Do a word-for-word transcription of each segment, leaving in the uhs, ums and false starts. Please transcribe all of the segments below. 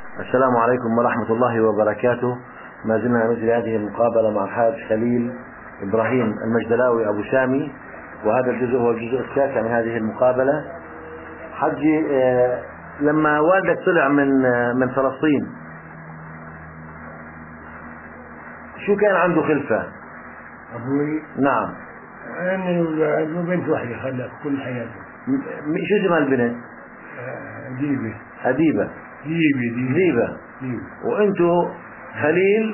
السلام عليكم ورحمة الله وبركاته. ما زلنا نجري هذه المقابلة مع الحاج خليل إبراهيم المجدلاوي أبو سامي، وهذا الجزء هو الجزء التاسع من هذه المقابلة. حجي، لما والدك طلع من من فلسطين شو كان عنده خلفة؟ أبوي؟ نعم. أنا بنت واحدة خلف كل حياته. شو اسمها البنت؟ أديبة. أديبة. ديبة ديبة. ديبة. وأنتو خليل؟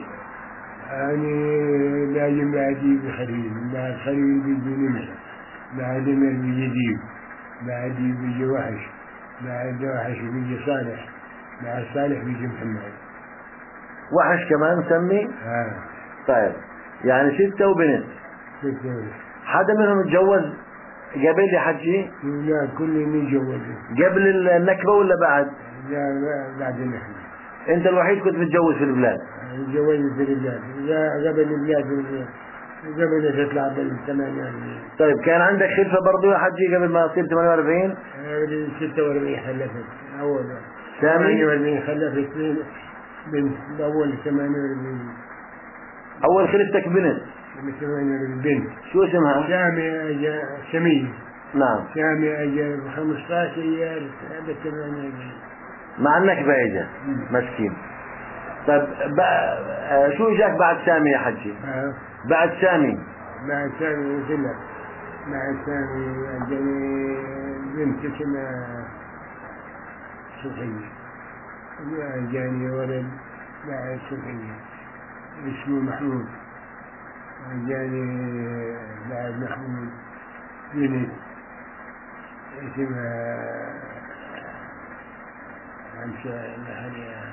أنا لازم أديب خليل، بعد خليل بيجي نمر، بعد نمر بيجي ديب، بعد ديب بيجي وحش، بعد وحش بيجي صالح، بعد صالح بيجي محمد. وحش كمان مسمي؟ آه. طيب، يعني ستة وبنت. ستة. حدا منهم اتجوز قبل يا حجي؟ لا، كلهم يتجوزوا. قبل النكبة ولا بعد؟ لا لا، بعد النكبة. انت الوحيد كنت متجوز في البلاد؟ تجوزت في البلاد، لا قبل البلاد، قبل تطلع بالثمانية وأربعين. طيب، كان عندك خلفة برضو يا حجي قبل ما تصير ثمانية وأربعين؟ ستة وأربعين خلفت أول. سامي؟ ثمانية وأربعين خلفت اثنين بنت بأول ثمانية وأربعين. أول خلفتك بنت؟ ثمانية وأربعين بنت. شو اسمها؟ سامي أجا سمية. نعم. سامي أجا بخمسة عشر أيار ثمانية وأربعين. مع النكبة اجا مسكين. طيب، بقى شو اجاك بعد سامي يا حجي؟ أه. بعد سامي؟ بعد سامي قلت لك، بعد سامي أجاني بنت اسمها صفية، أجاني ولد بعد صفية اسمه محمود، أجاني بعد محمود بنت اسمها أمشى لحالها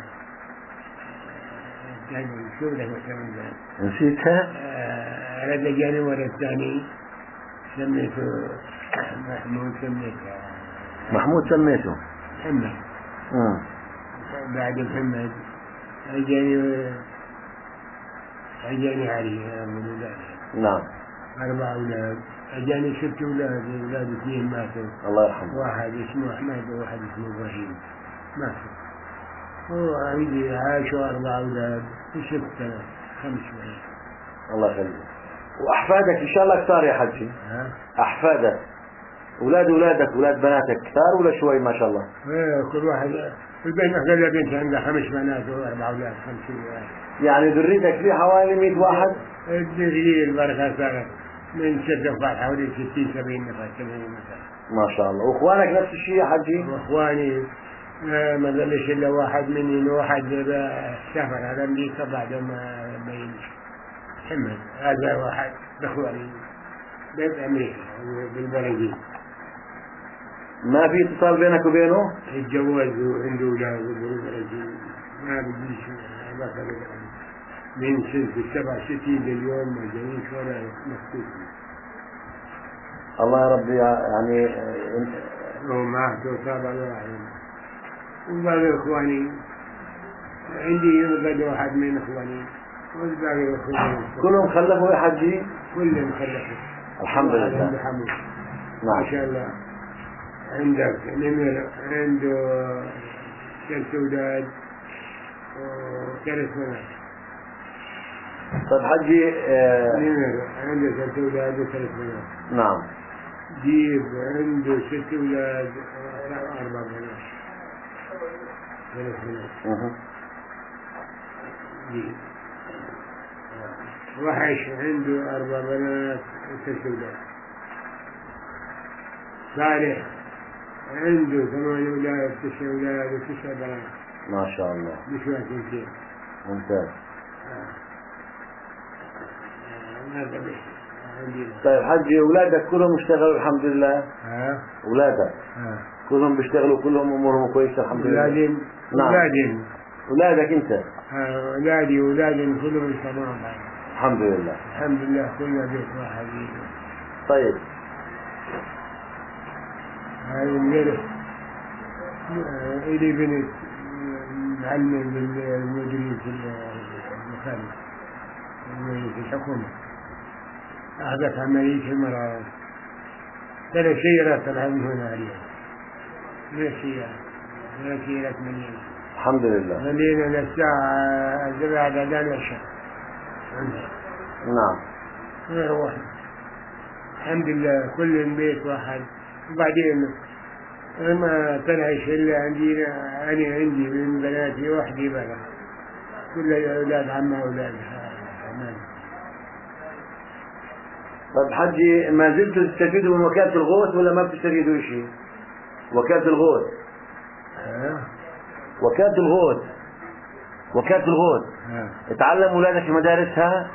الثاني، شو بدك مثلا؟ نسيتها؟ رد أجاني ولد ثاني سميته محمود، سميته محمود سميته؟ محمد. امم بعد محمد أجاني أجاني علي أبو الأولاد. نعم. أربع أولاد. أجاني ست أولاد، أولاد اثنين ماتوا. الله يرحمه. واحد اسمه أحمد وواحد اسمه إبراهيم ماتوا. وعندي عاشوا أربع أولاد وستة خمس بنات. الله يخليك. وأحفادك إن شاء الله كثار يا حجي؟ ها؟ أحفادك أولاد أولادك أولاد بناتك كثار ولا شوي ما شاء الله؟ إيه، كل واحد البنت أخذ بنت عندها خمس بنات وأربع أولاد، خمس أولاد. يعني ذريتك في حوالي مئة واحد؟ الدرية البركة صارت من ست أفراد حوالي ستين سبعين نفر، سبعين نفر. ما شاء الله. وإخوانك نفس الشيء يا حجي؟ وإخواني ما ظلش إلا واحد مني، واحد سافر على أمريكا بعد ما بينش محمد، هذا واحد إخواني بأمريكا بالبرازيل. ما في اتصال بينك وبينه؟ اتجوز وعنده أولاد بالبرازيل، ما بديش علاقة بالبرازيل من سنة السبع ستين لليوم ما جايش ولا مخطوط. الله يا ربي. يعني هو معه توصاب واحد. وباقي إخواني عندي بقى واحد من إخواني والباقي إخواني كلهم خلفوا يا حجي؟ كلهم خلفوا الحمد لله. عنده حمود. نعم. ما شاء الله. عندك نمر عنده ثلاث أولاد وثلاث بنات. طيب حجي، آه نمر عنده ثلاث أولاد وثلاث بنات. نعم. ديب عنده ست أولاد وأربع بنات. ثلاث بنات. أه. ديب. وحش عنده أربع بنات وست أولاد. صالح عنده ثمان أولاد تسع أولاد وتسع بنات. ما شاء الله. نسوة اثنتين. ممتاز. هذا بس. طيب حجي، أولادك كلهم اشتغلوا الحمد لله؟ ها؟ أولادك ها؟ كلهم بيشتغلوا، كلهم أمورهم كويسة الحمد لله؟ أولادين. نعم. أولادين. أولادك أنت؟ أولادي أولادين كلهم تمام. الحمد لله. الحمد لله كلنا بيت واحد. طيب. هاي الملك إلي بنت معلم بالمديرية في المخالف في الحكومة، أخذت عملية المرأة ثلاث سيارات طلع من هنا عليها، ثلاث سيارات ثلاث سيارات مليانة. الحمد لله. خلينا للساعة السابعة بعد العشاء. نعم. غير واحد. الحمد لله كل البيت واحد. وبعدين ما طلعش إلا عندي أنا عندي من بناتي وحدي بقى. كل الأولاد عمها أولادها عمان. طيب حجي، ما زلتوا تستفيدوا من وكالة الغوث ولا ما بتستفيدوا شيء؟ وكالة الغوث. ها؟ وكالة الغوث. وكالة الغوث. ها. تعلم أولادك في مدارسها؟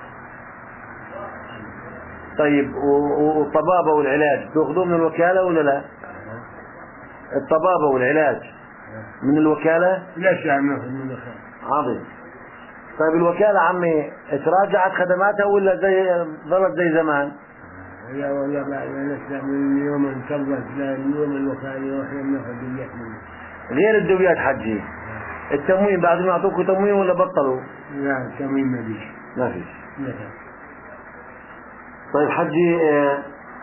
طيب والطبابة والعلاج تأخذوه من الوكالة ولا لا؟ الطبابة والعلاج من الوكالة؟ لا شيء ناخذ من الوكالة. عظيم. طيب الوكالة عمي تراجعت خدماتها ولا زي ظلت زي زمان؟ لا والله بعد نسمع من يوم انتظرت ليوم الوكالة واحنا بناخذ دبيات منه. غير الدبيات حجي، التموين بعد ما يعطوكوا تموين ولا بطلوا؟ لا التموين ما فيش. ما فيش. لا. طيب حجي، اه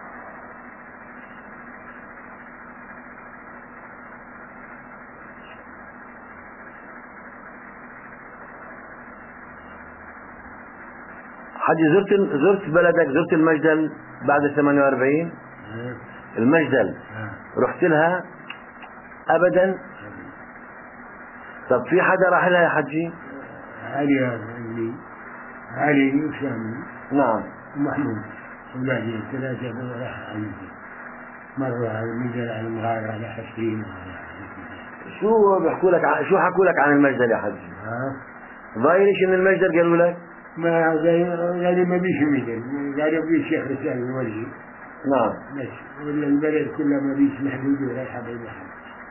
حجي زرت زرت بلدك، زرت المجدل بعد ثمانية وأربعين؟ المجدل رحت لها ابدا؟ طب في حدا راح لها يا حجي؟ علي علي علي وسامي. نعم. ومحمود اولادي ثلاثه راح علي مره على المجدل على المغاره على حسين. شو بيحكوا لك ع... شو حكوا لك عن المجدل يا حجي؟ ها؟ ضايلش ان المجدل قالوا لك؟ ما قالوا ما بيش مجدل، قالوا بيش شيخ رسالة الولي. نعم. بس ولا البلد كلها ما بيش محدود ولا حبيب أحد.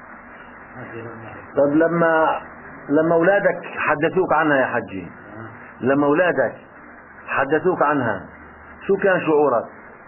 طيب لما لما اولادك حدثوك عنها يا حجي، لما اولادك حدثوك عنها شو كان شعورك؟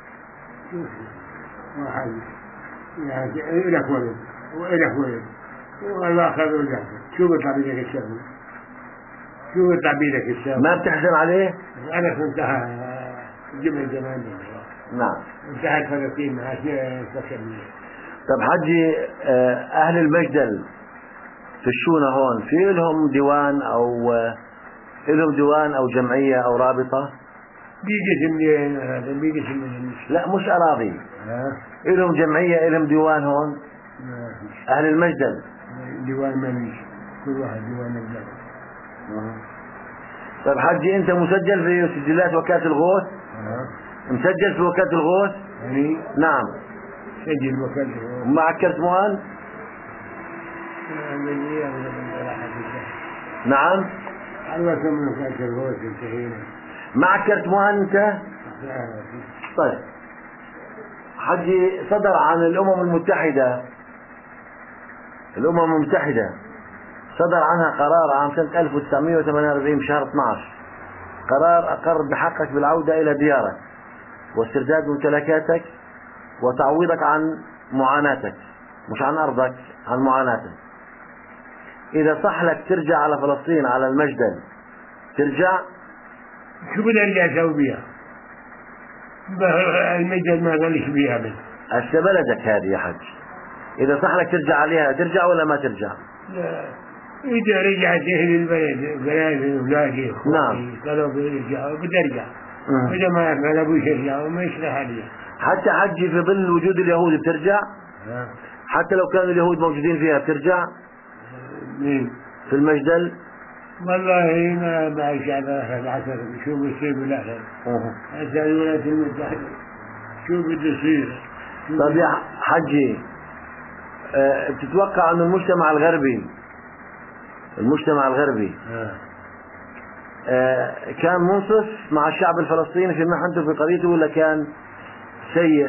واحد يعني إلك ولد وإلك ولد والآخر ولد، شو بيطلع بيدك الشغل؟ شو بيطلع بيدك الشغل؟ ما بتحزن عليه؟ أنا انتهى جبل زمان. نعم. انتهت فلسطين عشان فكرني. طب حجي، أهل المجدل في الشونة هون في لهم ديوان أو لهم ديوان أو جمعية أو رابطة؟ بيجي منين هذا؟ بيجي منين؟ لا مش أراضي. لهم جمعية، لهم ديوان هون؟ أهل المجدل ديوان ماليش، كل واحد ديوان الجامعة. طيب حجي، أنت مسجل في سجلات وكالة الغوث؟ مسجل في وكالة الغوث؟ يعني؟ نعم. سجل وكالة الغوث. معك كرت موان؟ نعم. على كم وكالة الغوث انتهينا. معك كرت موان أنت؟ طيب حجي، صدر عن الأمم المتحدة الأمم المتحدة صدر عنها قرار عام سنة ألف وتسعمئة وثمانية وأربعين بشهر اثني عشر، قرار أقر بحقك بالعودة إلى ديارك واسترداد ممتلكاتك وتعويضك عن معاناتك، مش عن أرضك، عن معاناتك. إذا صح لك ترجع على فلسطين على المجدل ترجع؟ شو بدي أرجع أسوي بيها؟ المجدل ما قالش بيها بس. هسه بلدك هذه يا حج، إذا صح لك ترجع عليها ترجع ولا ما ترجع؟ لا، إذا رجعت أهل البلد بلاد أولادي نعم قالوا بيرجعوا بدي أرجع. إذا ما قالوا بيش يرجعوا ما يصلح لي. حتى حجي في ظل وجود اليهود بترجع؟ حتى لو كانوا اليهود موجودين فيها بترجع؟ مين؟ في المجدل؟ والله ما بعيش على آخر العصر شو بيصير بالآخر. هسه الولايات المتحدة شو بده يصير؟ طيب يا حجي، أه بتتوقع أن المجتمع الغربي المجتمع الغربي أه كان منصف مع الشعب الفلسطيني في محنته في قضيته ولا كان سيء؟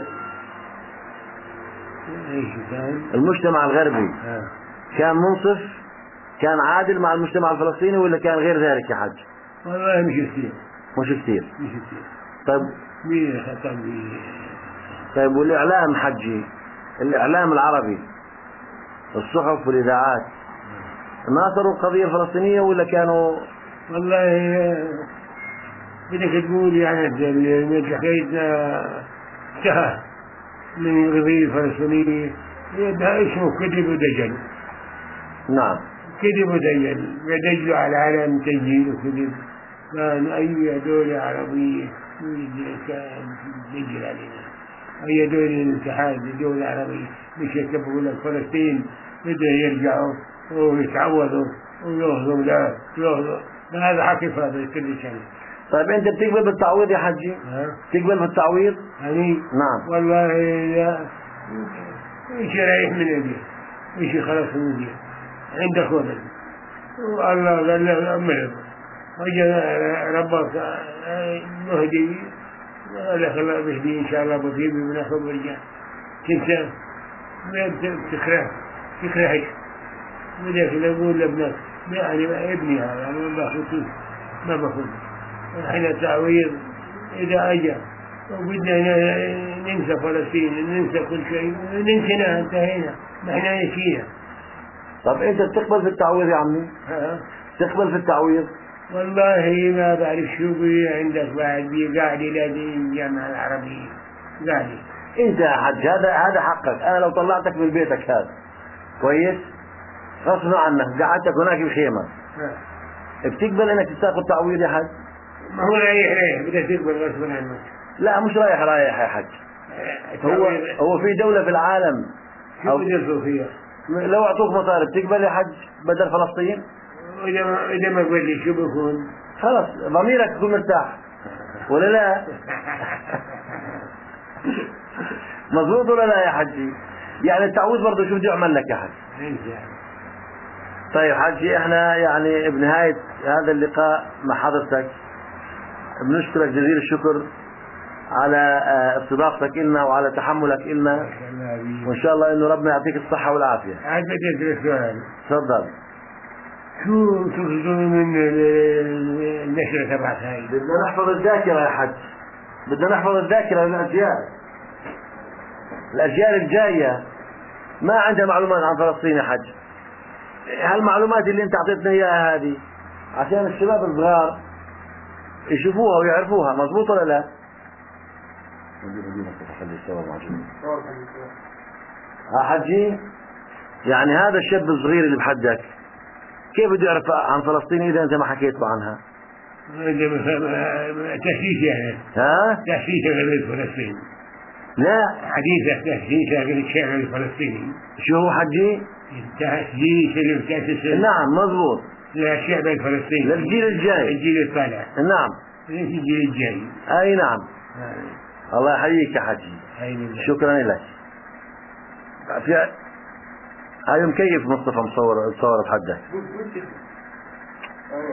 ايش كان؟ المجتمع الغربي آه. كان منصف، كان عادل مع المجتمع الفلسطيني ولا كان غير ذلك يا حج؟ والله مش كثير. مش كثير. مش كثير. طيب مين خطأ بي؟ طيب والإعلام حجي، الإعلام العربي، الصحف والإذاعات ناصروا القضية الفلسطينية ولا كانوا؟ والله بدك تقول يعني اللي حكيتنا انتهى من القضية الفلسطينية ده اسمه كذب ودجل. نعم. كذب ودجل ودجلوا على العالم تسجيل وكذب كانوا أي دولة عربية تسجل علينا أي دولة الاتحاد دولة عربية مش يتبقوا لك فلسطين بدأ يرجعوا ويتعوضوا ويأخذوا لا يأخذوا هذا حكي فاضي كل سنة. طيب أنت بتقبل بالتعويض يا حجي؟ تقبل بالتعويض؟ يعني نعم والله لا إيش رايح من أبيه إيش خلاص من أبيه عندك ولد والله قال له أمره وجاء ربك مهدي قال خلاص مهدي إن شاء الله بطيب بناخذ ورجع كنت تكره تكرهش وذاك نقول لابنك يعني ابني هذا ما باخذه ما باخذه احنا تعويض إذا أجا وبدنا ننسى فلسطين ننسى كل شيء ننسينا انتهينا ما احنا نسينا. طب أنت بتقبل في التعويض يا عمي؟ ها؟ تقبل في التعويض؟ والله ما بعرف شو بي عندك بعد بي قاعد لازم الجامعة العربية قاعد. أنت يا حج هذا هذا حقك. أنا لو طلعتك من بيتك هذا كويس غصب عنك قعدتك هناك بخيمة بتقبل انك تاخذ تعويض يا حج؟ ما هو رايح رايح بدك تقبل غصب عنك. لا مش رايح رايح يا حج. هو هو في دولة في العالم شو بده فيها؟ لو اعطوك مصاري بتقبل يا حج بدل فلسطين؟ اذا ما اذا ما قبل لي شو بكون؟ خلاص ضميرك يكون مرتاح ولا لا؟ مضبوط ولا لا يا حجي؟ يعني التعويض برضه شو بده يعمل لك يا حج؟ طيب حجي احنا يعني بنهاية هذا اللقاء مع حضرتك بنشكرك جزيل الشكر على استضافتك لنا وعلى تحملك لنا وان شاء الله انه ربنا يعطيك الصحة والعافية. عاد بدي اسألك سؤال. تفضل. شو تقصدون من النشرة تبعت هاي؟ بدنا نحفظ الذاكرة يا حج. بدنا نحفظ الذاكرة للأجيال. الأجيال الجاية ما عندها معلومات عن فلسطين يا حج. هالمعلومات اللي انت اعطيتنا اياها هذه عشان الشباب الصغار يشوفوها ويعرفوها. مضبوط ولا لا؟ ها حجي يعني هذا الشاب الصغير اللي بحدك كيف بده يعرف عن فلسطين اذا انت ما حكيت له عنها؟ تأسيس يعني ها؟ تأسيس غير فلسطين. لا حديثة تأسيس غير الشعب الفلسطيني. شو هو حجي؟ تأسيس المتأسس. نعم مضبوط. للشعب الفلسطيني. للجيل الجاي. الجيل الطالع. نعم. الجيل الجاي. اي نعم. الله يحييك يا حجي. شكرا لك. في هاي مكيف مصطفى مصور مصور بحدك.